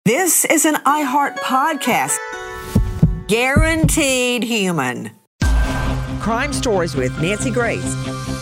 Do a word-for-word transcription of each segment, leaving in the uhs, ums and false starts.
This is an iHeart podcast. Guaranteed human. Crime Stories with Nancy Grace.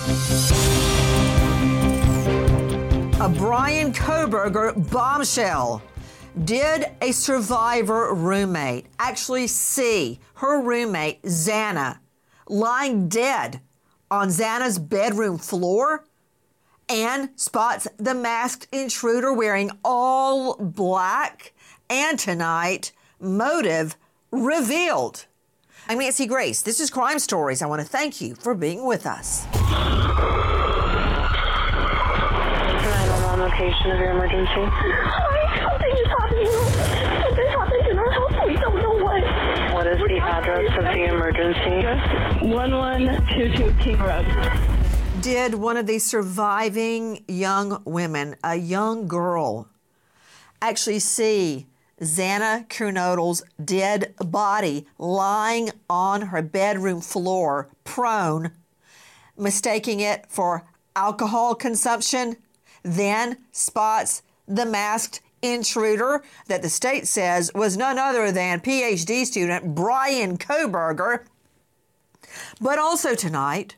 A Bryan Kohberger bombshell. Did a survivor roommate actually see her roommate, Xana, lying dead on Xana's bedroom floor? And spots the masked intruder wearing all black. And tonight, motive revealed. I'm Nancy Grace. This is Crime Stories. I want to thank you for being with us. nine one one location of your emergency. Hi, something is happening. Something happened in our house. We don't know what. What is the address of the emergency? one one two two King Road. Did one of these surviving young women, a young girl, actually see Xana Kernodle's dead body lying on her bedroom floor, prone, mistaking it for alcohol consumption, then spots the masked intruder that the state says was none other than P H D student Bryan Kohberger. But also tonight,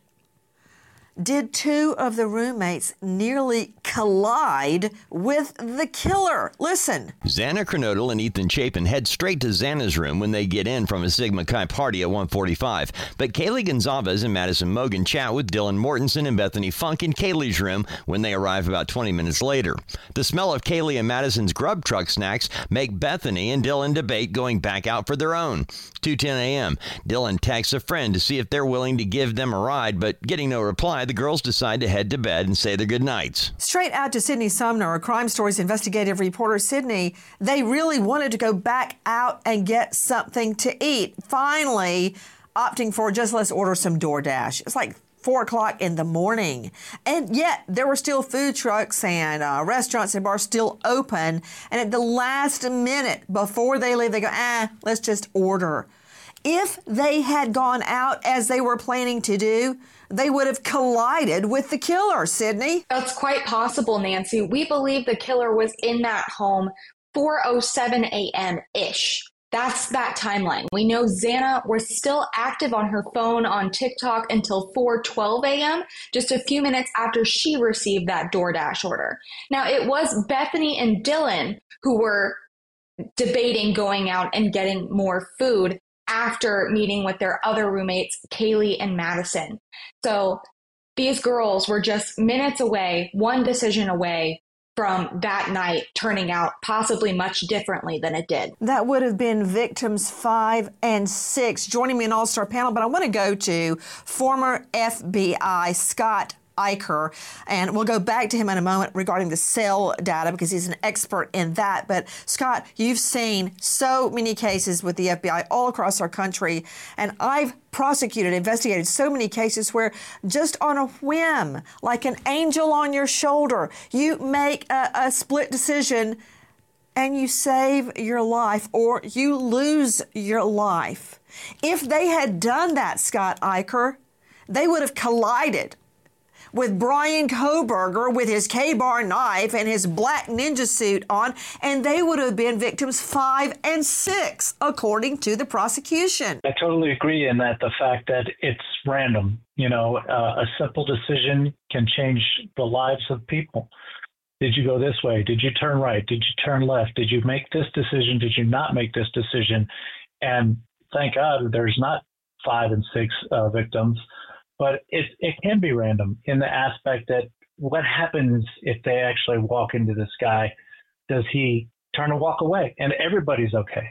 did two of the roommates nearly collide with the killer? Listen. Xana Kernodle and Ethan Chapin head straight to Xana's room when they get in from a Sigma Chi party at one forty-five. But Kaylee Gonzalez and Madison Mogan chat with Dylan Mortensen and Bethany Funk in Kaylee's room when they arrive about twenty minutes later. The smell of Kaylee and Madison's grub truck snacks make Bethany and Dylan debate going back out for their own. two ten a.m. Dylan texts a friend to see if they're willing to give them a ride, but getting no reply, the girls decide to head to bed and say their goodnights. Straight out to Sydney Sumner, a Crime Stories investigative reporter. Sydney, they really wanted to go back out and get something to eat. Finally, opting for just let's order some DoorDash. It's like four o'clock in the morning. And yet there were still food trucks and uh, restaurants and bars still open. And at the last minute before they leave, they go, ah, let's just order. If they had gone out as they were planning to do, they would have collided with the killer, Sydney. That's quite possible, Nancy. We believe the killer was in that home four oh seven a.m.-ish. That's that timeline. We know Xana was still active on her phone on TikTok until four twelve a.m., just a few minutes after she received that DoorDash order. Now, it was Bethany and Dylan who were debating going out and getting more food after meeting with their other roommates, Kaylee and Madison. So these girls were just minutes away, one decision away from that night turning out possibly much differently than it did. That would have been victims five and six. Joining me in All-Star panel, but I want to go to former F B I Scott Eicher, and we'll go back to him in a moment regarding the cell data because he's an expert in that. But Scott, you've seen so many cases with the F B I all across our country, and I've prosecuted, investigated so many cases where just on a whim, like an angel on your shoulder, you make a, a split decision and you save your life or you lose your life. If they had done that, Scott Eicher, they would have collided with Bryan Kohberger with his K-bar knife and his black ninja suit on, and they would have been victims five and six, according to the prosecution. I totally agree in that the fact that it's random. You know, uh, a simple decision can change the lives of people. Did you go this way? Did you turn right? Did you turn left? Did you make this decision? Did you not make this decision? And thank God there's not five and six uh, victims. But it it can be random in the aspect that what happens if they actually walk into this guy? Does he turn and walk away? And everybody's okay.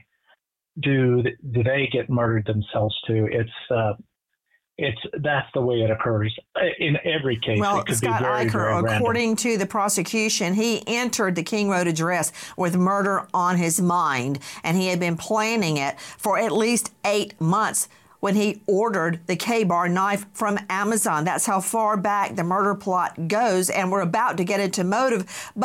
Do do they get murdered themselves too? It's uh, it's that's the way it occurs in every case. Well, it could Scott be very, Eicher, very according random. to the prosecution, he entered the King Road address with murder on his mind, and he had been planning it for at least eight months. When he ordered the K-bar knife from Amazon. That's how far back the murder plot goes, and we're about to get into motive. But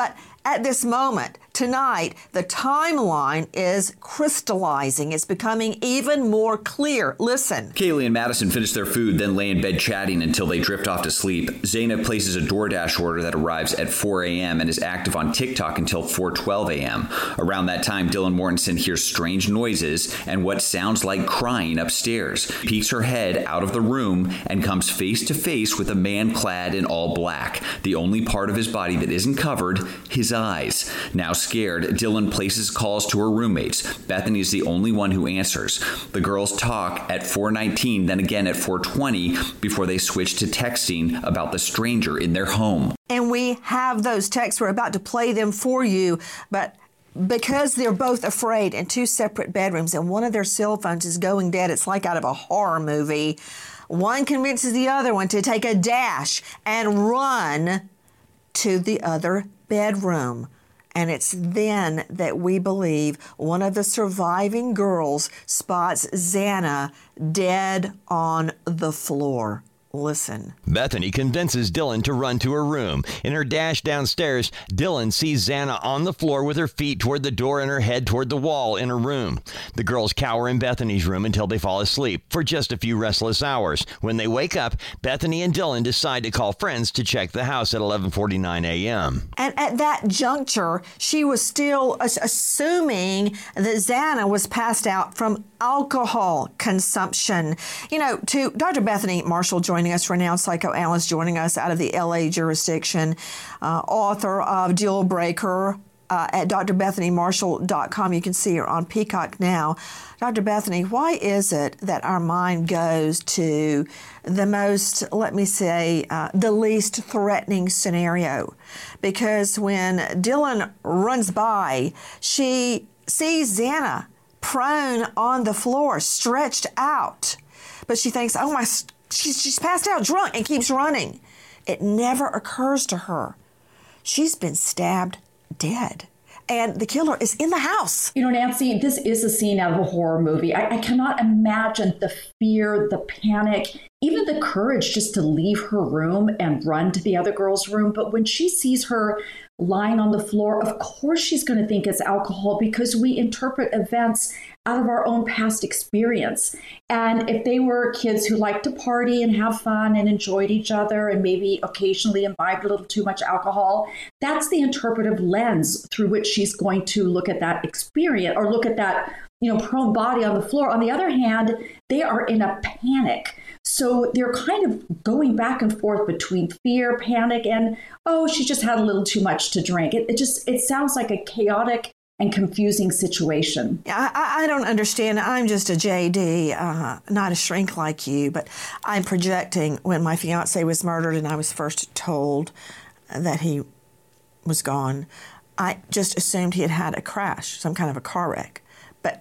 at this moment, tonight, the timeline is crystallizing. It's becoming even more clear. Listen. Kaylee and Madison finish their food, then lay in bed chatting until they drift off to sleep. Zaina places a DoorDash order that arrives at four a.m. and is active on TikTok until four twelve a.m. Around that time, Dylan Mortensen hears strange noises and what sounds like crying upstairs. He peeks her head out of the room and comes face to face with a man clad in all black. The only part of his body that isn't covered, his eyes. Now scared, Dylan places calls to her roommates. Bethany is the only one who answers. The girls talk at four nineteen, then again at four twenty before they switch to texting about the stranger in their home. And we have those texts. We're about to play them for you, but because they're both afraid in two separate bedrooms and one of their cell phones is going dead, it's like out of a horror movie. One convinces the other one to take a dash and run to the other bedroom. And it's then that we believe one of the surviving girls spots Xana dead on the floor. Listen. Bethany convinces Dylan to run to her room. In her dash downstairs, Dylan sees Xana on the floor with her feet toward the door and her head toward the wall in her room. The girls cower in Bethany's room until they fall asleep for just a few restless hours. When they wake up, Bethany and Dylan decide to call friends to check the house at eleven forty-nine a.m. And at that juncture, she was still assuming that Xana was passed out from alcohol consumption. You know, to Doctor Bethany Marshall joining us, renowned psychoanalyst joining us out of the L A jurisdiction, uh, author of Deal Breaker uh, at d r bethany marshall dot com. You can see her on Peacock now. Doctor Bethany, why is it that our mind goes to the most, let me say, uh, the least threatening scenario? Because when Dylan runs by, she sees Xana prone on the floor, stretched out. But she thinks, oh my, she's, she's passed out drunk, and keeps running. It never occurs to her. She's been stabbed dead. And the killer is in the house. You know, Nancy, this is a scene out of a horror movie. I, I cannot imagine the fear, the panic, even the courage just to leave her room and run to the other girl's room. But when she sees her lying on the floor, of course she's going to think it's alcohol, because we interpret events out of our own past experience. And if they were kids who liked to party and have fun and enjoyed each other and maybe occasionally imbibed a little too much alcohol, that's the interpretive lens through which she's going to look at that experience or look at that, you know, prone body on the floor. On the other hand, they are in a panic. So they're kind of going back and forth between fear, panic, and, oh, she just had a little too much to drink. It, it just, it sounds like a chaotic and confusing situation. I, I don't understand. I'm just a J D, uh, not a shrink like you, but I'm projecting when my fiance was murdered and I was first told that he was gone. I just assumed he had had a crash, some kind of a car wreck. But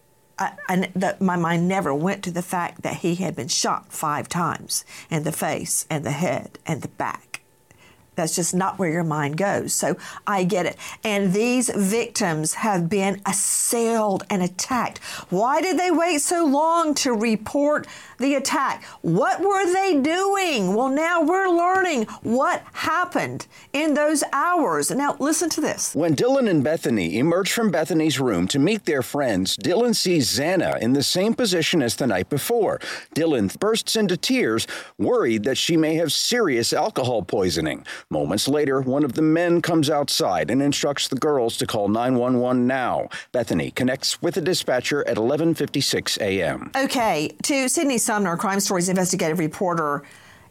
I, I, the, my mind never went to the fact that he had been shot five times in the face and the head and the back. That's just not where your mind goes. So I get it. And these victims have been assailed and attacked. Why did they wait so long to report the attack? What were they doing? Well, now we're learning what happened in those hours. Now, listen to this. When Dylan and Bethany emerge from Bethany's room to meet their friends, Dylan sees Xana in the same position as the night before. Dylan bursts into tears, worried that she may have serious alcohol poisoning. Moments later, one of the men comes outside and instructs the girls to call nine one one now. Bethany connects with the dispatcher at eleven fifty-six a.m. Okay, to Sydney Sumner, Crime Stories investigative reporter,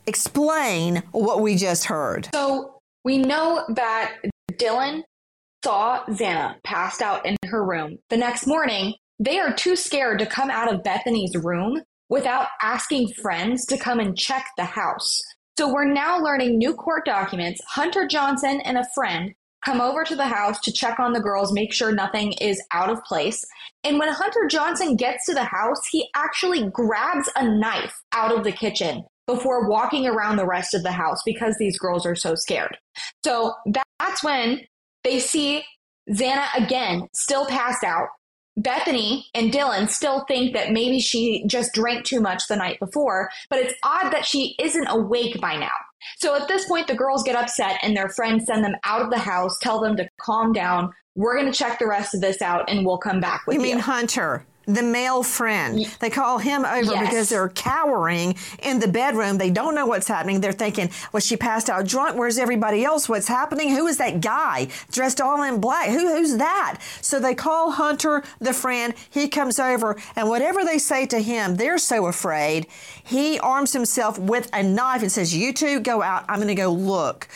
explain what we just heard. So we know that Dylan saw Xana passed out in her room. The next morning, they are too scared to come out of Bethany's room without asking friends to come and check the house. So we're now learning new court documents. Hunter Johnson and a friend come over to the house to check on the girls, make sure nothing is out of place. And when Hunter Johnson gets to the house, he actually grabs a knife out of the kitchen before walking around the rest of the house because these girls are so scared. So that's when they see Xana again, still passed out. Bethany and Dylan still think that maybe she just drank too much the night before, but it's odd that she isn't awake by now. So at this point, the girls get upset and their friends send them out of the house, tell them to calm down. We're going to check the rest of this out and we'll come back with you. You mean Hunter? The male friend. They call him over Yes. because they're cowering in the bedroom. They don't know what's happening. They're thinking, was she passed out drunk? Where's everybody else? What's happening? Who is that guy dressed all in black? Who, who's that? So they call Hunter, the friend. He comes over, and whatever they say to him, they're so afraid. He arms himself with a knife and says, you two go out. I'm going to go look.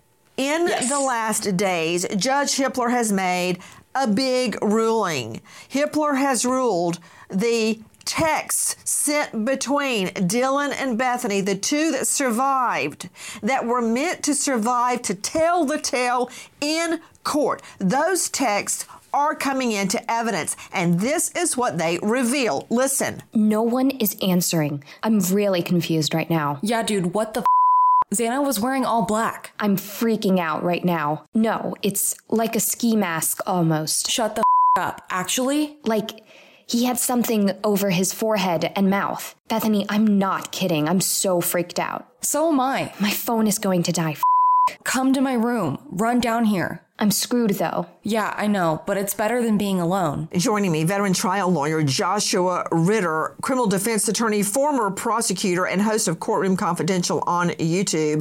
In Yes. the last days, Judge Hippler has made a big ruling. Hippler has ruled the texts sent between Dylan and Bethany, the two that survived, that were meant to survive to tell the tale in court. Those texts are coming into evidence, and this is what they reveal. Listen. No one is answering. I'm really confused right now. Yeah, dude, what the f? Xana was wearing all black. I'm freaking out right now. No, it's like a ski mask almost. Shut the f up. Actually? Like he had something over his forehead and mouth. Bethany, I'm not kidding. I'm so freaked out. So am I. My phone is going to die. F- Come to my room. Run down here. I'm screwed though. Yeah, I know, but it's better than being alone. Joining me, veteran trial lawyer Joshua Ritter, criminal defense attorney, former prosecutor, and host of Courtroom Confidential on YouTube.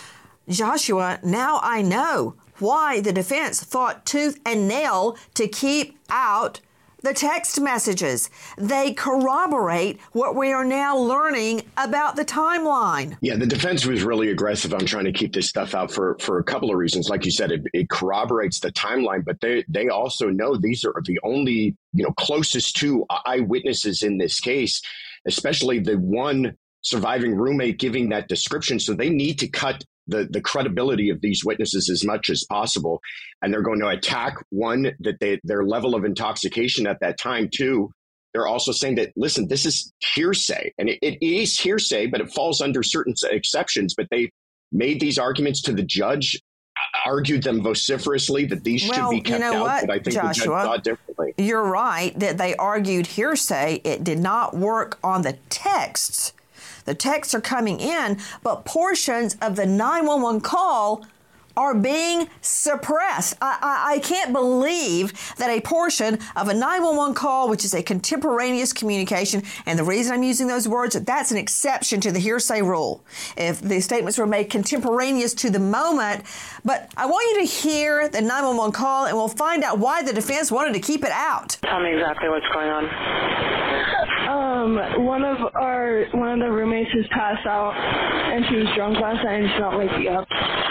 Joshua, now I know why the defense fought tooth and nail to keep out the text messages. They corroborate what we are now learning about the timeline. Yeah, the defense was really aggressive on trying to keep this stuff out for, for a couple of reasons. Like you said, it, it corroborates the timeline, but they, they also know these are the only, you know, closest to eyewitnesses in this case, especially the one surviving roommate giving that description. So they need to cut the, the credibility of these witnesses as much as possible. And they're going to attack, one, that they, their level of intoxication at that time. Two, they're also saying that, listen, this is hearsay. And it, it is hearsay, but it falls under certain exceptions. But they made these arguments to the judge, argued them vociferously that these well, should be kept you know out. what, But I think Joshua, the judge thought differently. You're right that they argued hearsay. It did not work on the texts. The texts are coming in, but portions of the nine one one call are being suppressed. I, I, I can't believe that a portion of a nine one one call, which is a contemporaneous communication, and the reason I'm using those words, that's an exception to the hearsay rule. If the statements were made contemporaneous to the moment, but I want you to hear the nine one one call, and we'll find out why the defense wanted to keep it out. Tell me exactly what's going on. Um, one of our one of the roommates has passed out, and she was drunk last night, and she's not waking up.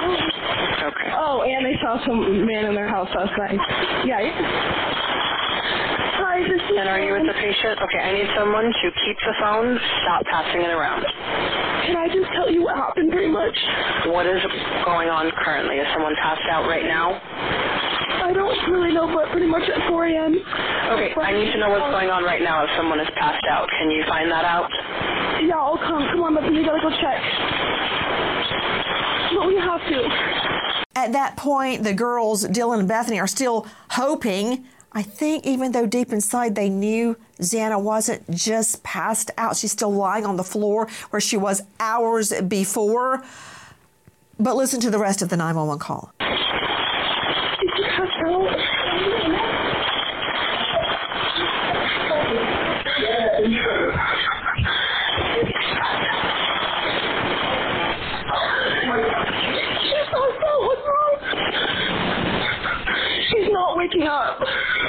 Okay. Oh, and they saw some man in their house last night. Yeah. Hi, this is. And are you with the patient? Okay, I need someone to keep the phone. Stop passing it around. Can I just tell you what happened, pretty much? What is going on currently? Is someone passed out right now? I don't really know, but pretty much at four a.m. Okay, I need to know what's going on right now if someone is passed out. Can you find that out? Yeah, I'll come. Come on, but we gotta go check. But we have to. At that point, the girls, Dylan and Bethany, are still hoping. I think even though deep inside they knew Xana wasn't just passed out, she's still lying on the floor where she was hours before. But listen to the rest of the nine one one call. Did you pass out? She's passed out. What's wrong? She's not waking up.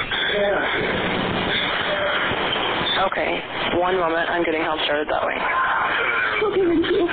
Okay, one moment. I'm getting help started that way. Okay, thank you.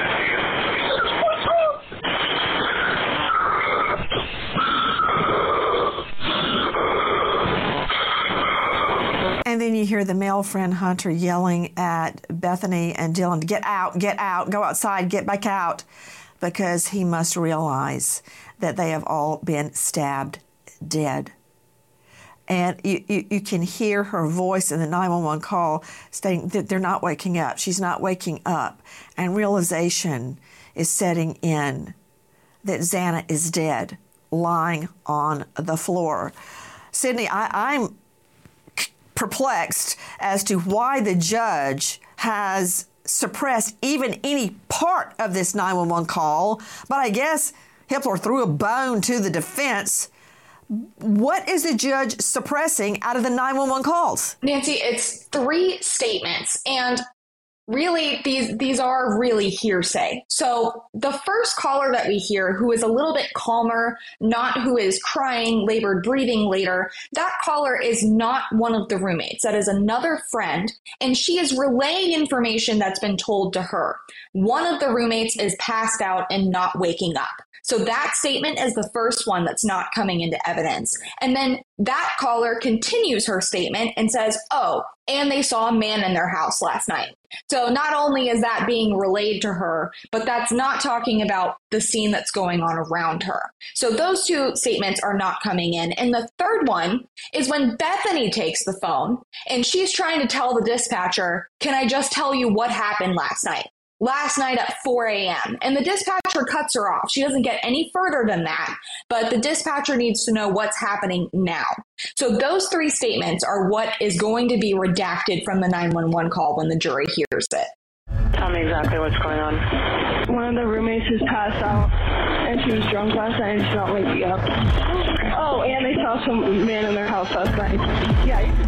And then you hear the male friend Hunter yelling at Bethany and Dylan to get out, get out, go outside, get back out, because he must realize that they have all been stabbed dead. And you, you, you can hear her voice in the nine one one call stating that they're not waking up. She's not waking up. And realization is setting in that Xana is dead, lying on the floor. Sydney, I, I'm perplexed as to why the judge has suppressed even any part of this nine one one call, but I guess Hippler threw a bone to the defense. What is the judge suppressing out of the nine one one calls? Nancy, it's three statements, and really these these are really hearsay. So the first caller that we hear, who is a little bit calmer, not who is crying, labored breathing later, that caller is not one of the roommates. That is another friend, and she is relaying information that's been told to her. One of the roommates is passed out and not waking up. So that statement is the first one that's not coming into evidence. And then that caller continues her statement and says, oh, and they saw a man in their house last night. So not only is that being relayed to her, but that's not talking about the scene that's going on around her. So those two statements are not coming in. And the third one is when Bethany takes the phone and she's trying to tell the dispatcher, can I just tell you what happened last night? Last night at four a.m. And the dispatcher cuts her off. She doesn't get any further than that, but the dispatcher needs to know what's happening now. So those three statements are what is going to be redacted from the nine one one call when the jury hears it. Tell me exactly what's going on. One of the roommates is passed out, and she was drunk last night and she's not waking up. Oh, and they saw some man in their house last night. Yeah.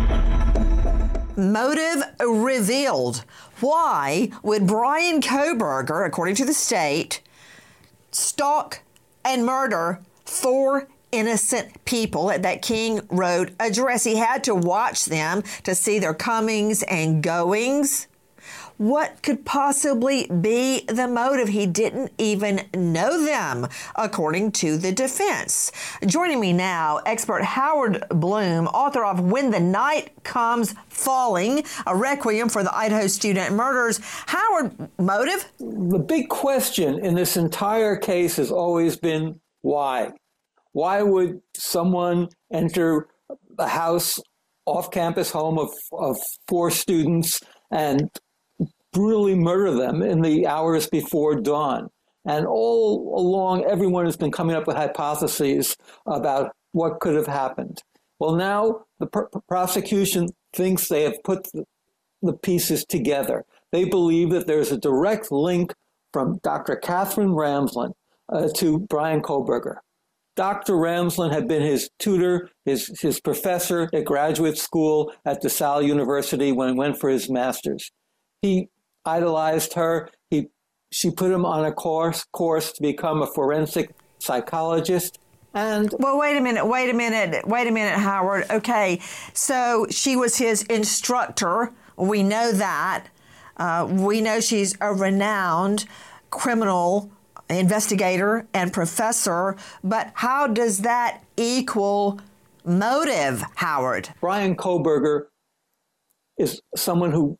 Motive revealed. Why would Bryan Kohberger, according to the state, stalk and murder four innocent people at that King Road address? He had to watch them to see their comings and goings. What could possibly be the motive? He didn't even know them, according to the defense. Joining me now, expert Howard Bloom, author of When the Night Comes Falling, a requiem for the Idaho student murders. Howard, motive? The big question in this entire case has always been why? Why would someone enter a house, off-campus home of, of four students and brutally murder them in the hours before dawn? And all along, everyone has been coming up with hypotheses about what could have happened. Well, now the pr- prosecution thinks they have put the, the pieces together. They believe that there's a direct link from Doctor Catherine Ramsland uh, to Bryan Kohberger. Doctor Ramsland had been his tutor, his, his professor at graduate school at DeSalle University when he went for his master's. He idolized her. He, she put him on a course course to become a forensic psychologist. And well, wait a minute, wait a minute, wait a minute, Howard. Okay, so she was his instructor. We know that. Uh, we know she's a renowned criminal investigator and professor. But how does that equal motive, Howard? Bryan Kohberger is someone who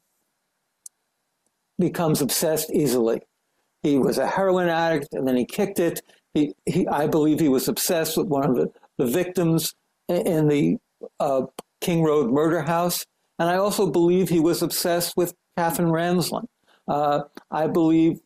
becomes obsessed easily. He was a heroin addict, and then he kicked it. He, he I believe he was obsessed with one of the, the victims in the uh, King Road murder house. And I also believe he was obsessed with Catherine Ramsland. Uh, I believe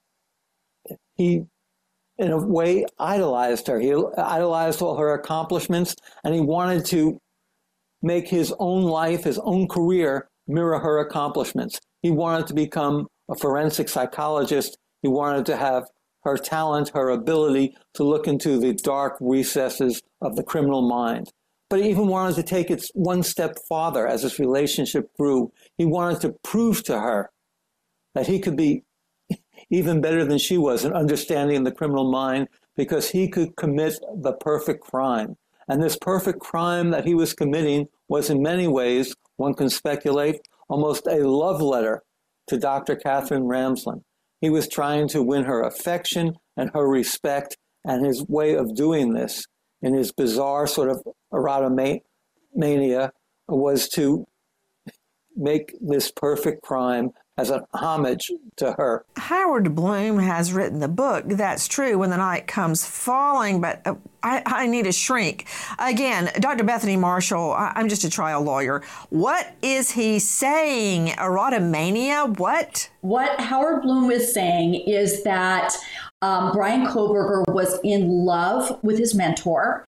he, in a way, idolized her. He idolized all her accomplishments, and he wanted to make his own life, his own career, mirror her accomplishments. He wanted to become a forensic psychologist. He wanted to have her talent, her ability to look into the dark recesses of the criminal mind. But he even wanted to take it one step farther as this relationship grew. He wanted to prove to her that he could be even better than she was in understanding the criminal mind, because he could commit the perfect crime. And this perfect crime that he was committing was in many ways, one can speculate, almost a love letter to Doctor Catherine Ramsland. He was trying to win her affection and her respect, and his way of doing this in his bizarre sort of erotomania was to make this perfect crime as an homage to her. Howard Bloom has written the book, That's True, When the Night Comes Falling, but uh, I, I need a shrink. Again, Doctor Bethany Marshall, I, I'm just a trial lawyer. What is he saying? Erotomania? What? What Howard Bloom is saying is that um, Bryan Kohberger was in love with his mentor.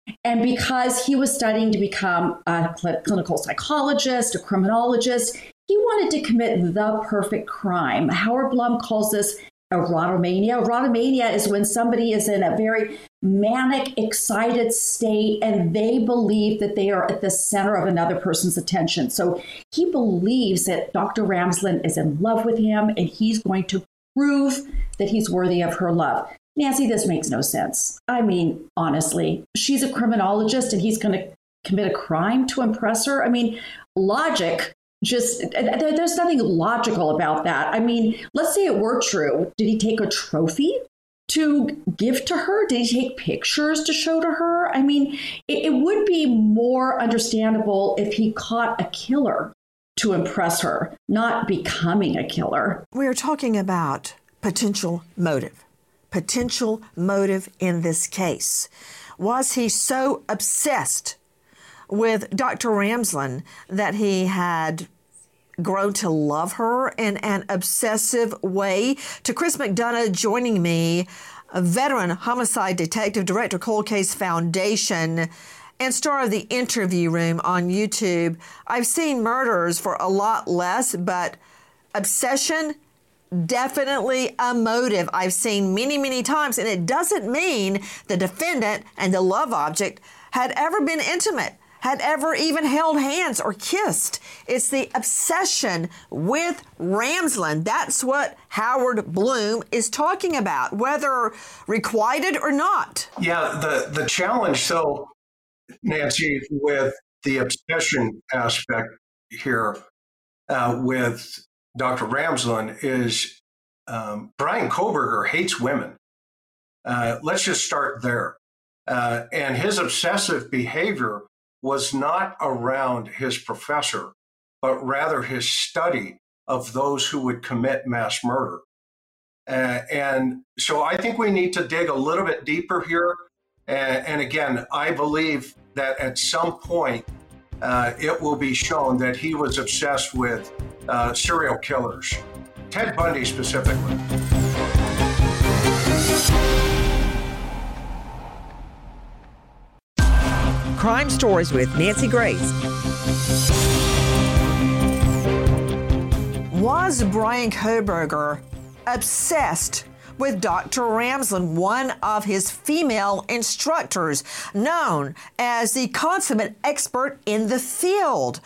And because he was studying to become a cl- clinical psychologist, a criminologist, he wanted to commit the perfect crime. Howard Blum calls this erotomania. Erotomania is when somebody is in a very manic, excited state and they believe that they are at the center of another person's attention. So he believes that Doctor Ramsland is in love with him and he's going to prove that he's worthy of her love. Nancy, this makes no sense. I mean, honestly, she's a criminologist and he's going to commit a crime to impress her. I mean, logic just, there's nothing logical about that. I mean, let's say it were true. Did he take a trophy to give to her? Did he take pictures to show to her? I mean, it, it would be more understandable if he caught a killer to impress her, not becoming a killer. We are talking about potential motive. Potential motive in this case. Was he so obsessed with Doctor Ramsland that he had grown to love her in an obsessive way? To Chris McDonough joining me, a veteran homicide detective, director, Cold Case Foundation, and star of The Interview Room on YouTube. I've seen murders for a lot less, but obsession, definitely a motive I've seen many, many times. And it doesn't mean the defendant and the love object had ever been intimate, had ever even held hands or kissed. It's the obsession with Ramsland. That's what Howard Blum is talking about, whether requited or not. Yeah, the, the challenge, so, Nancy, with the obsession aspect here uh, with Doctor Ramsland is um, Bryan Kohberger hates women. Uh, let's just start there. Uh, and his obsessive behavior was not around his professor, but rather his study of those who would commit mass murder. Uh, and so I think we need to dig a little bit deeper here. And, and again, I believe that at some point uh, it will be shown that he was obsessed with uh, serial killers, Ted Bundy specifically. Crime Stories with Nancy Grace. Was Bryan Kohberger obsessed with Doctor Ramsland, one of his female instructors, known as the consummate expert in the field?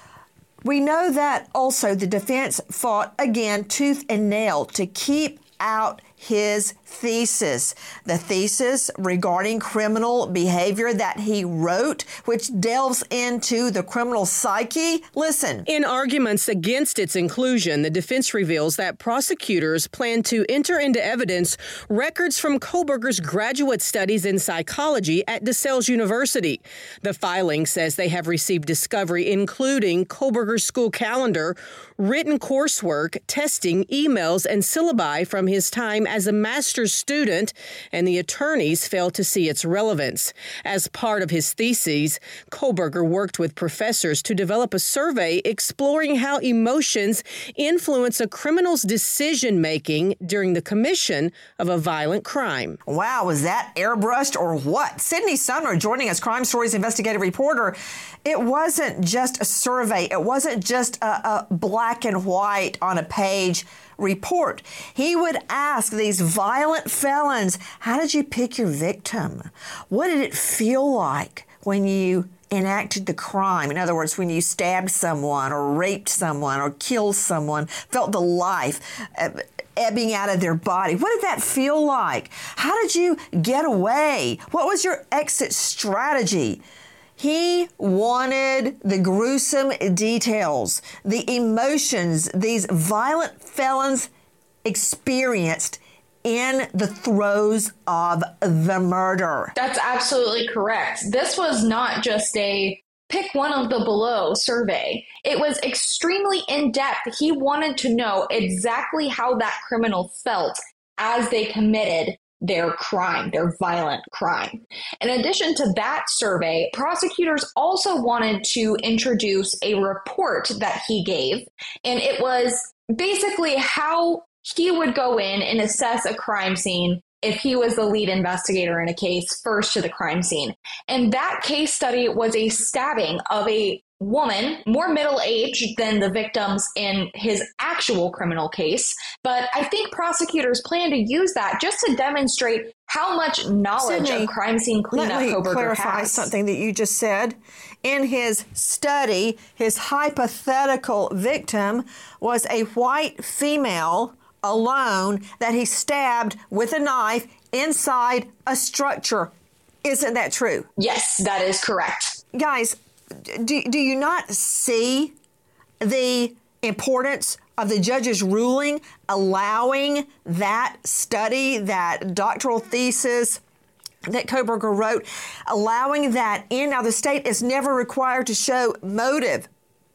We know that also the defense fought again tooth and nail to keep out his thesis, the thesis regarding criminal behavior that he wrote, which delves into the criminal psyche. Listen. In arguments against its inclusion, the defense reveals that prosecutors plan to enter into evidence records from Kohberger's graduate studies in psychology at DeSales University. The filing says they have received discovery including Kohberger's school calendar, written coursework, testing, emails, and syllabi from his time as a master's student, and the attorneys failed to see its relevance. As part of his theses, Kohberger worked with professors to develop a survey exploring how emotions influence a criminal's decision-making during the commission of a violent crime. Wow, was that airbrushed or what? Sydney Sumner joining us, Crime Stories investigative reporter. It wasn't just a survey. It wasn't just a, a black and white on a page report. He would ask these violent felons, how did you pick your victim? What did it feel like when you enacted the crime? In other words, when you stabbed someone or raped someone or killed someone, felt the life ebbing out of their body. What did that feel like? How did you get away? What was your exit strategy? He wanted the gruesome details, the emotions these violent felons experienced in the throes of the murder. That's absolutely correct. This was not just a pick one of the below survey. It was extremely in-depth. He wanted to know exactly how that criminal felt as they committed their crime, their violent crime. In addition to that survey, prosecutors also wanted to introduce a report that he gave, and it was basically how he would go in and assess a crime scene if he was the lead investigator in a case first to the crime scene. And that case study was a stabbing of a woman, more middle-aged than the victims in his actual criminal case. But I think prosecutors plan to use that just to demonstrate how much knowledge Sydney, of crime scene cleanup let me Kohberger clarify has. something that you just said. In his study, his hypothetical victim was a white female alone that he stabbed with a knife inside a structure. Isn't that true? Yes, that is correct. Guys, do, do you not see the importance of the judge's ruling allowing that study, that doctoral thesis that Kohberger wrote, allowing that in? Now, the state is never required to show motive.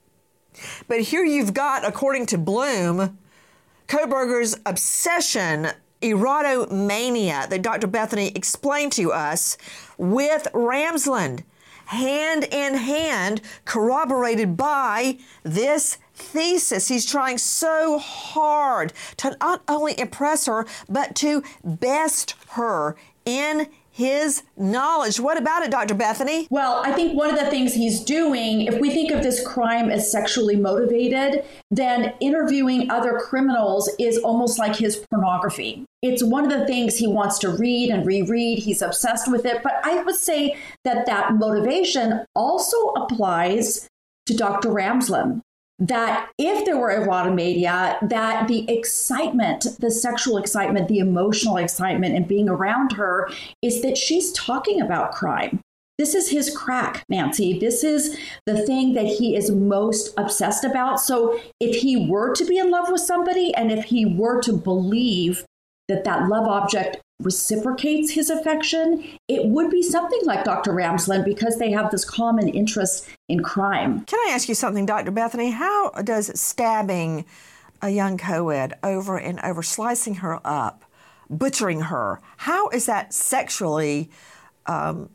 But here you've got, according to Bloom, Kohberger's obsession, erotomania, that Doctor Bethany explained to us, with Ramsland, hand in hand, corroborated by this thesis. He's trying so hard to not only impress her, but to best her in his knowledge. What about it, Doctor Bethany? Well, I think one of the things he's doing, if we think of this crime as sexually motivated, then interviewing other criminals is almost like his pornography. It's one of the things he wants to read and reread. He's obsessed with it. But I would say that that motivation also applies to Doctor Ramsland. That if there were erotomania, that the excitement, the sexual excitement, the emotional excitement in being around her is that she's talking about crime. This is his crack, Nancy. This is the thing that he is most obsessed about. So if he were to be in love with somebody, and if he were to believe that that love object reciprocates his affection, it would be something like Doctor Ramsland, because they have this common interest in crime. Can I ask you something, Doctor Bethany? How does stabbing a young co-ed over and over, slicing her up, butchering her, how is that sexually um,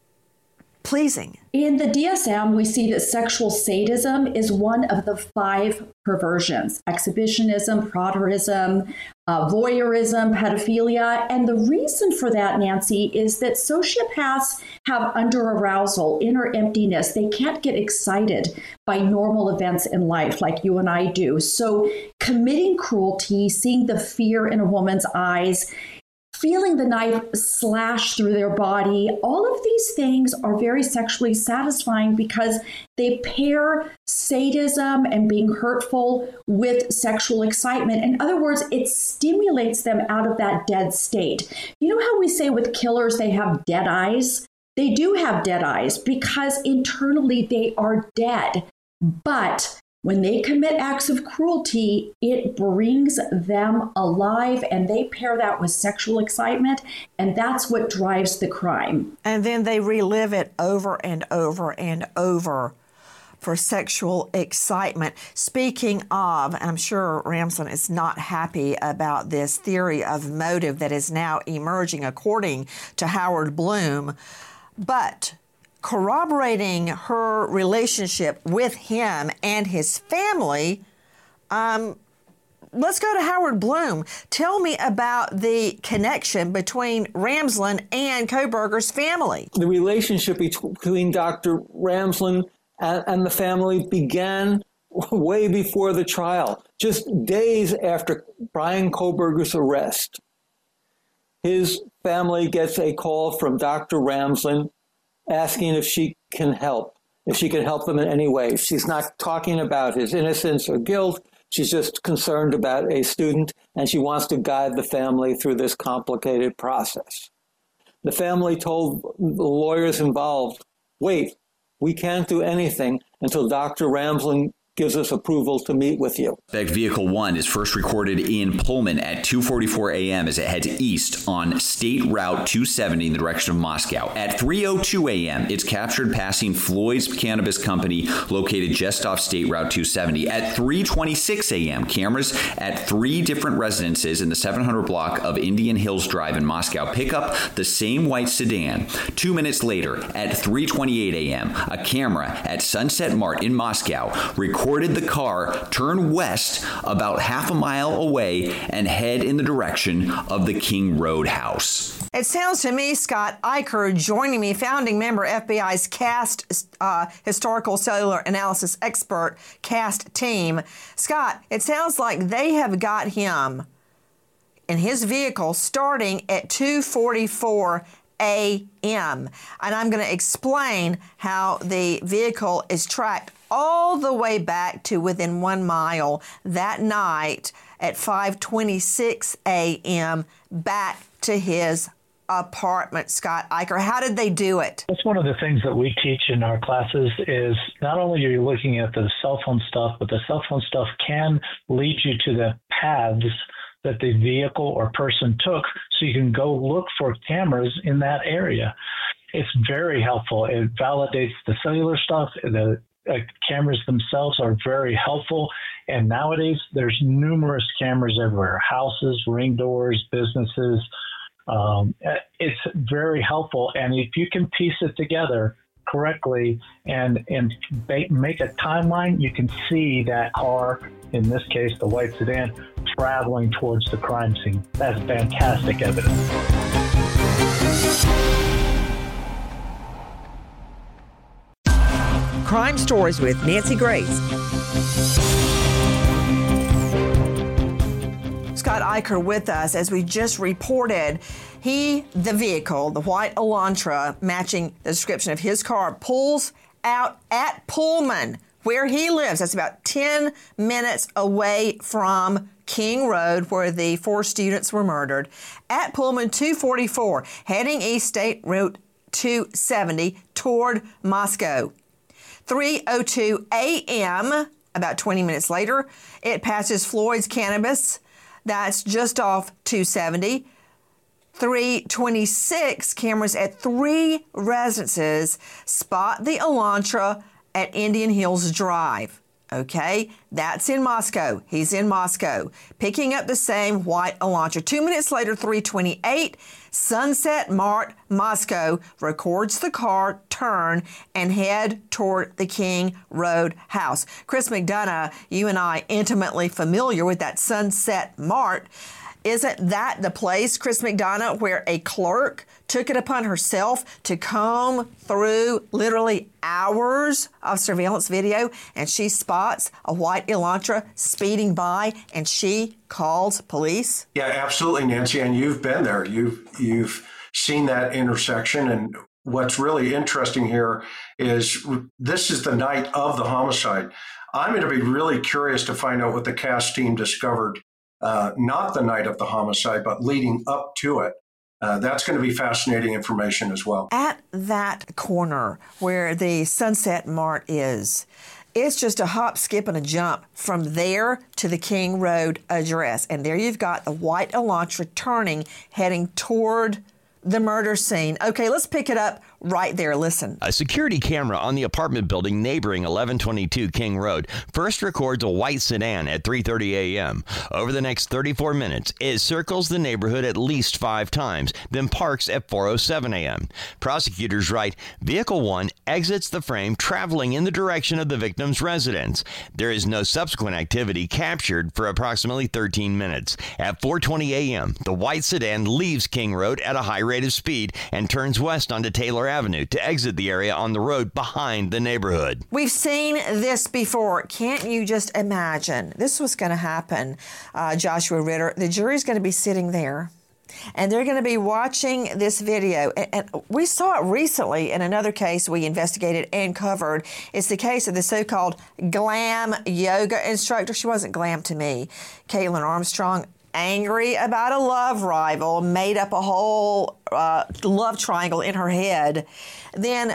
pleasing? In the D S M, we see that sexual sadism is one of the five perversions: exhibitionism, prodderism, uh, voyeurism, pedophilia. And the reason for that, Nancy, is that sociopaths have underarousal, inner emptiness. They can't get excited by normal events in life like you and I do. So committing cruelty, seeing the fear in a woman's eyes, feeling the knife slash through their body, all of these things are very sexually satisfying because they pair sadism and being hurtful with sexual excitement. In other words, it stimulates them out of that dead state. You know how we say with killers they have dead eyes? They do have dead eyes because internally they are dead. But when they commit acts of cruelty, it brings them alive, and they pair that with sexual excitement, and that's what drives the crime. And then they relive it over and over and over for sexual excitement. Speaking of, and I'm sure Ramsland is not happy about this theory of motive that is now emerging according to Howard Bloom, but corroborating her relationship with him and his family, um, let's go to Howard Bloom. Tell me about the connection between Ramsland and Kohberger's family. The relationship between Doctor Ramsland and, and the family began way before the trial, just days after Bryan Kohberger's arrest. His family gets a call from Doctor Ramsland asking if she can help, if she can help them in any way. She's not talking about his innocence or guilt. She's just concerned about a student, and she wants to guide the family through this complicated process. The family told the lawyers involved, wait, we can't do anything until Doctor Ramsland gives us approval to meet with you. Vehicle one is first recorded in Pullman at two forty-four a.m. as it heads east on State Route two seventy in the direction of Moscow. At three oh two a.m., it's captured passing Floyd's Cannabis Company located just off State Route two seventy. At three twenty-six a.m., cameras at three different residences in the seven hundred block of Indian Hills Drive in Moscow pick up the same white sedan. Two minutes later, at three twenty-eight a.m., a camera at Sunset Mart in Moscow records recorded the car turn west about half a mile away and head in the direction of the King Road house. It sounds to me, Scott Eicher, joining me, founding member, F B I's CAST, uh, Historical Cellular Analysis Expert, CAST team. Scott, it sounds like they have got him in his vehicle starting at two forty-four a m And I'm going to explain how the vehicle is tracked all the way back to within one mile that night at five twenty-six a m back to his apartment. Scott Eicher, how did they do it? That's one of the things that we teach in our classes is not only are you looking at the cell phone stuff, but the cell phone stuff can lead you to the paths that the vehicle or person took, so you can go look for cameras in that area. It's very helpful. It validates the cellular stuff. The uh, cameras themselves are very helpful. And nowadays, there's numerous cameras everywhere, houses, ring doors, businesses. Um, it's very helpful. And if you can piece it together correctly and, and make a timeline, you can see that car, in this case, the white sedan, traveling towards the crime scene. That's fantastic evidence. Crime Stories with Nancy Grace. Scott Eicher with us. As we just reported, he, the vehicle, the white Elantra, matching the description of his car, pulls out at Pullman, where he lives. That's about ten minutes away from King Road, where the four students were murdered. At Pullman two forty-four, heading east State Route two seventy toward Moscow. three oh two a m, about twenty minutes later, it passes Floyd's Cannabis. That's just off two seventy. three twenty-six, cameras at three residences spot the Elantra at Indian Hills Drive. Okay, that's in Moscow. He's in Moscow, picking up the same white Elantra. Two minutes later, three twenty-eight, Sunset Mart, Moscow, records the car turn and head toward the King Road house. Chris McDonough, you and I intimately familiar with that Sunset Mart. Isn't that the place, Chris McDonough, where a clerk took it upon herself to comb through literally hours of surveillance video, and she spots a white Elantra speeding by, and she calls police? Yeah, absolutely, Nancy. And you've been there. You've you've seen that intersection. And what's really interesting here is this is the night of the homicide. I'm going to be really curious to find out what the CAST team discovered. Uh, not the night of the homicide, but leading up to it. Uh, that's going to be fascinating information as well. At that corner where the Sunset Mart is, it's just a hop, skip, and a jump from there to the King Road address. And there you've got the white Elantra turning, heading toward the murder scene. Okay, let's pick it up right there. Listen. A security camera on the apartment building neighboring eleven twenty-two King Road first records a white sedan at three thirty a m Over the next thirty-four minutes, it circles the neighborhood at least five times, then parks at four oh seven a m Prosecutors write, Vehicle one exits the frame traveling in the direction of the victim's residence. There is no subsequent activity captured for approximately thirteen minutes. At four twenty a m, the white sedan leaves King Road at a high rate of speed and turns west onto Taylor Avenue to exit the area on the road behind the neighborhood. We've seen this before. Can't you just imagine? This was going to happen, uh, Joshua Ritter. The jury's going to be sitting there, and they're going to be watching this video. And, and we saw it recently in another case we investigated and covered. It's the case of the so-called glam yoga instructor. She wasn't glam to me. Caitlin Armstrong, angry about a love rival, made up a whole uh, love triangle in her head, then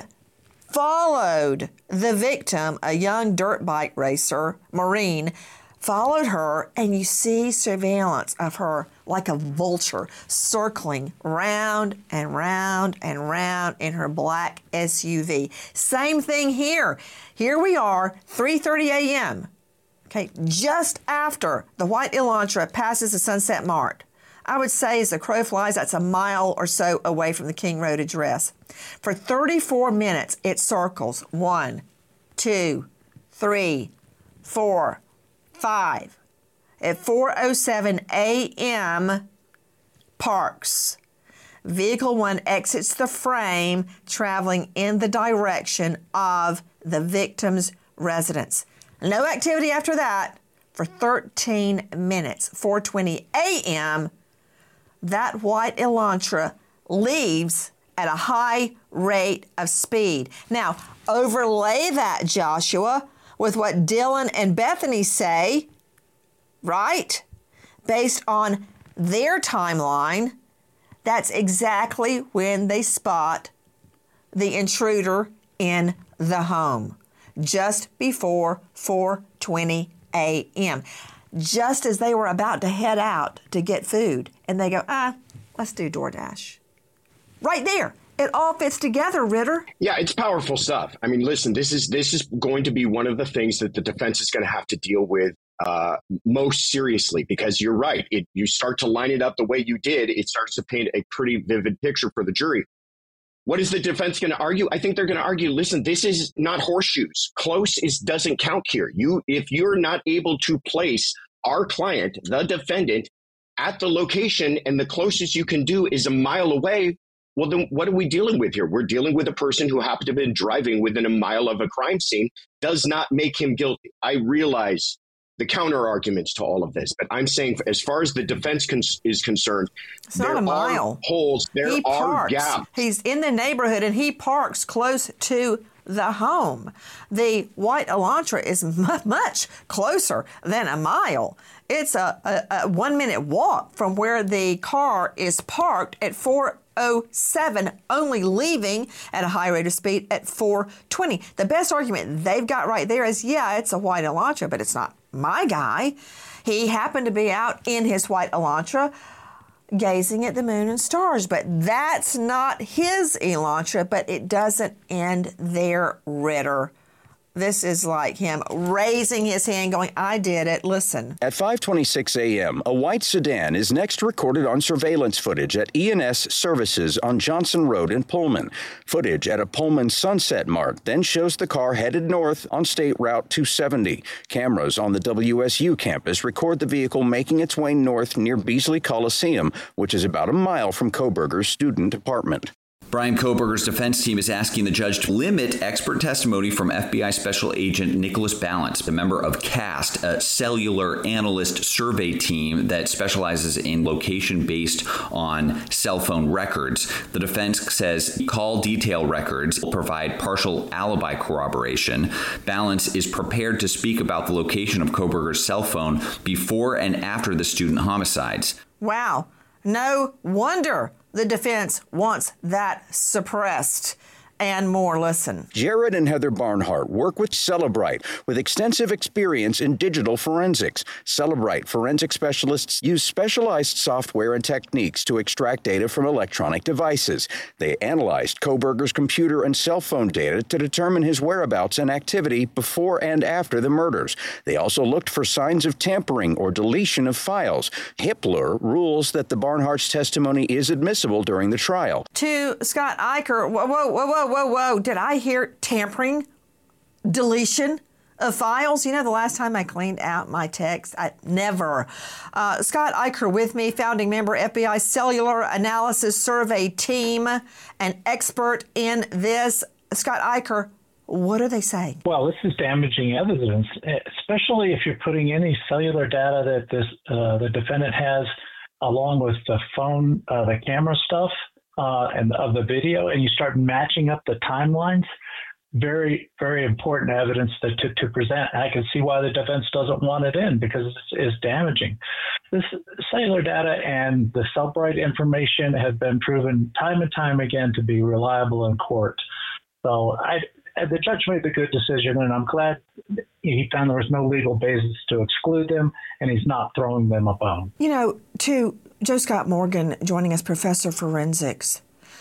followed the victim, a young dirt bike racer, Maureen, followed her, and you see surveillance of her like a vulture circling round and round and round in her black S U V. Same thing here. Here we are, three thirty a m Okay, just after the white Elantra passes the Sunset Mart. I would say as the crow flies, that's a mile or so away from the King Road address. For thirty-four minutes, it circles one, two, three, four, five. At four oh seven a.m., parks. Vehicle one exits the frame, traveling in the direction of the victim's residence. No activity after that for thirteen minutes. four twenty a.m., that white Elantra leaves at a high rate of speed. Now, overlay that, Joshua, with what Dylan and Bethany say, right? Based on their timeline, that's exactly when they spot the intruder in the home, just before four twenty a.m., just as they were about to head out to get food. And they go, ah, let's do DoorDash. Right there. It all fits together, Ritter. Yeah, it's powerful stuff. I mean, listen, this is this is going to be one of the things that the defense is going to have to deal with uh, most seriously, because you're right. It, you start to line it up the way you did, it starts to paint a pretty vivid picture for the jury. What is the defense going to argue? I think they're going to argue, listen, this is not horseshoes. Close is doesn't count here. You, if you're not able to place our client, the defendant, at the location, and the closest you can do is a mile away, well, then what are we dealing with here? We're dealing with a person who happened to have been driving within a mile of a crime scene. Does not make him guilty. I realize the counter arguments to all of this, but I'm saying, as far as the defense cons- is concerned, it's there not a mile. Are holes, there he are parks. gaps. He's in the neighborhood and he parks close to the home. The white Elantra is m- much closer than a mile. It's a, a, a one minute walk from where the car is parked at four oh seven, only leaving at a high rate of speed at four twenty. The best argument they've got right there is, yeah, it's a white Elantra, but it's not my guy. He happened to be out in his white Elantra gazing at the moon and stars, but that's not his Elantra, but it doesn't end there, Ritter. This is like him raising his hand going, I did it. Listen. At five twenty-six a.m., a white sedan is next recorded on surveillance footage at E and S Services on Johnson Road in Pullman. Footage at a Pullman Sunset Mart then shows the car headed north on State Route two seventy. Cameras on the W S U campus record the vehicle making its way north near Beasley Coliseum, which is about a mile from Kohberger's student apartment. Bryan Kohberger's defense team is asking the judge to limit expert testimony from F B I Special Agent Nicholas Balance, a member of CAST, a cellular analyst survey team that specializes in location based on cell phone records. The defense says call detail records will provide partial alibi corroboration. Balance is prepared to speak about the location of Kohberger's cell phone before and after the student homicides. Wow. No wonder the defense wants that suppressed. And more, listen. Jared and Heather Barnhart work with Cellebrite with extensive experience in digital forensics. Cellebrite forensic specialists use specialized software and techniques to extract data from electronic devices. They analyzed Kohberger's computer and cell phone data to determine his whereabouts and activity before and after the murders. They also looked for signs of tampering or deletion of files. Hippler rules that the Barnhart's testimony is admissible during the trial. To Scott Eicher, whoa, whoa, whoa, whoa. Whoa, whoa, did I hear tampering, deletion of files? You know, the last time I cleaned out my text, I never. Uh, Scott Eicher with me, founding member, F B I Cellular Analysis Survey Team, an expert in this. Scott Eicher, what are they saying? Well, this is damaging evidence, especially if you're putting any cellular data that this uh, the defendant has along with the phone, uh, the camera stuff. Uh, and of the video, and you start matching up the timelines, very, very important evidence that to, to present. I can see why the defense doesn't want it in, because it's, it's damaging. This cellular data and the Cellebrite information have been proven time and time again to be reliable in court. So I, the judge made the good decision, and I'm glad he found there was no legal basis to exclude them, and he's not throwing them a bone. You know, to Joe Scott Morgan joining us, professor of forensics,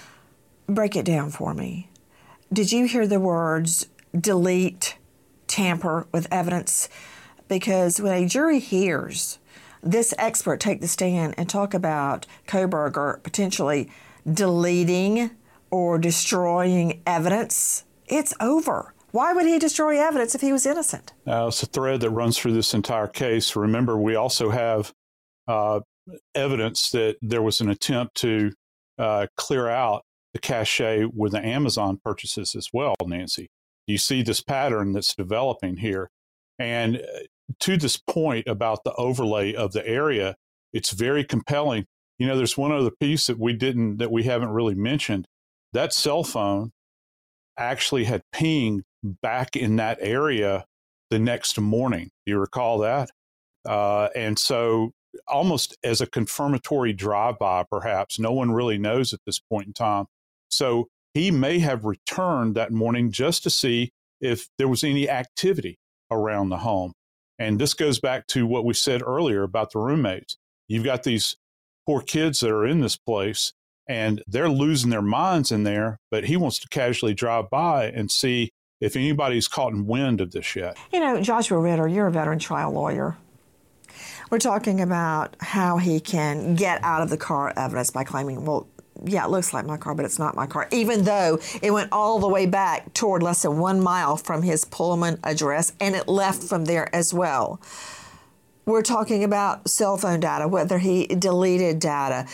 break it down for me. Did you hear the words delete, tamper with evidence? Because when a jury hears this expert take the stand and talk about Kohberger potentially deleting or destroying evidence, it's over. Why would he destroy evidence if he was innocent? Uh, it's a thread that runs through this entire case. Remember, we also have uh, evidence that there was an attempt to uh, clear out the cache with the Amazon purchases as well, Nancy. You see this pattern that's developing here. And to this point about the overlay of the area, it's very compelling. You know, there's one other piece that we didn't, that we haven't really mentioned. That cell phone actually had pinged back in that area the next morning. Do you recall that? Uh, and so almost as a confirmatory drive-by, perhaps, no one really knows at this point in time. So he may have returned that morning just to see if there was any activity around the home. And this goes back to what we said earlier about the roommates. You've got these poor kids that are in this place, and they're losing their minds in there, but he wants to casually drive by and see if anybody's caught in wind of this yet. You know, Joshua Ritter, you're a veteran trial lawyer. We're talking about how he can get out of the car evidence by claiming, well, yeah, it looks like my car, but it's not my car, even though it went all the way back toward less than one mile from his Pullman address, and it left from there as well. We're talking about cell phone data, whether he deleted data.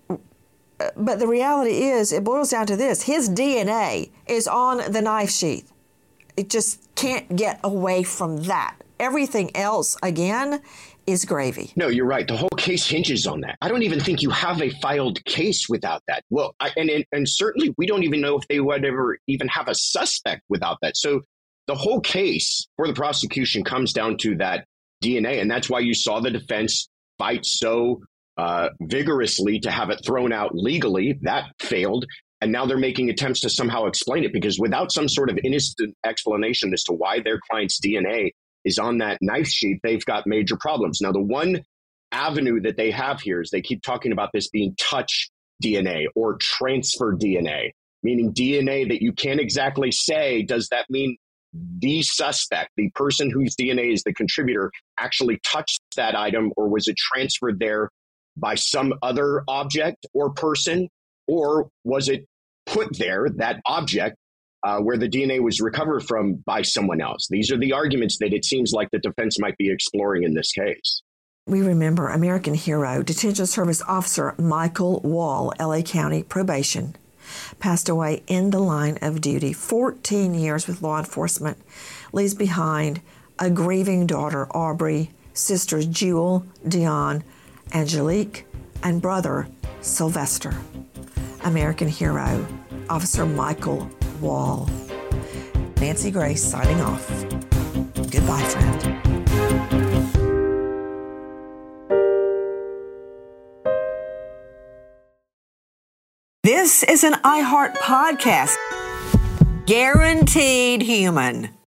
But the reality is, it boils down to this. His D N A is on the knife sheath. It just can't get away from that. Everything else, again, is gravy. No, you're right. The whole case hinges on that. I don't even think you have a filed case without that. Well, I, and, and and certainly we don't even know if they would ever even have a suspect without that. So the whole case for the prosecution comes down to that D N A. And that's why you saw the defense fight so uh, vigorously to have it thrown out legally. That failed. And now they're making attempts to somehow explain it, because without some sort of innocent explanation as to why their client's D N A is on that knife sheath, they've got major problems. Now, the one avenue that they have here is they keep talking about this being touch D N A or transfer D N A, meaning D N A that you can't exactly say, does that mean the suspect, the person whose D N A is the contributor, actually touched that item, or was it transferred there by some other object or person, or was it put there, that object, Uh, where the D N A was recovered from, by someone else? These are the arguments that it seems like the defense might be exploring in this case. We remember American hero, Detention Service Officer Michael Wall, L A County Probation, passed away in the line of duty. fourteen years with law enforcement, leaves behind a grieving daughter, Aubrey, sisters Jewel, Dion, Angelique, and brother Sylvester. American hero, Officer Michael Wall. Nancy Grace signing off. Goodbye, friend. This is an iHeart podcast. Guaranteed human.